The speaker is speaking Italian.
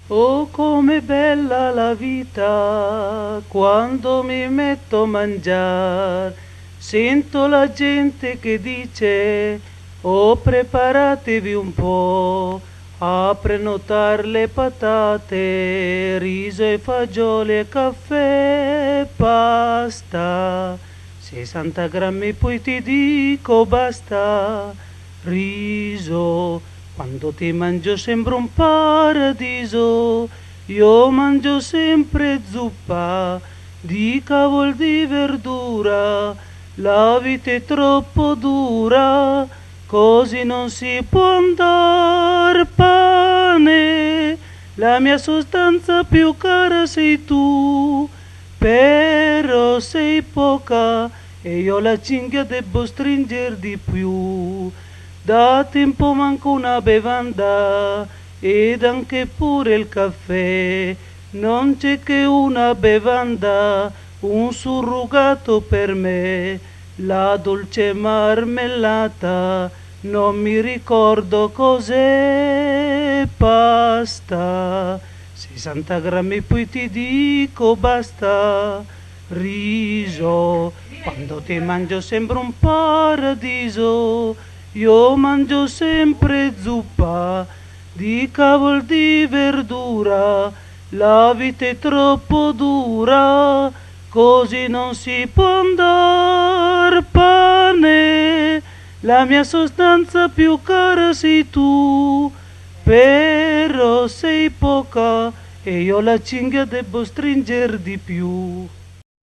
Oh, com'è bella la vita quando mi metto a mangiare. Sento la gente che dice, oh, preparatevi un po' a prenotare le patate, riso e fagioli e caffè e pasta. 60 grammi poi ti dico basta. Riso, quando ti mangio sembra un paradiso. Io mangio sempre zuppa di cavolo di verdura. La vita è troppo dura, così non si può andare. Pane, la mia sostanza più cara sei tu, però sei poca e io la cinghia devo stringere di più. Da tempo manco una bevanda ed anche pure il caffè. Non c'è che una bevanda, un surrogato per me, la dolce marmellata. Non mi ricordo cos'è, pasta. 60 grammi poi ti dico basta. Riso, quando ti mangio sembra un paradiso. Io mangio sempre zuppa di cavolo di verdura. La vita è troppo dura, così non si può andare. Pane, la mia sostanza più cara sei tu, però sei poca e io la cinghia devo stringere di più.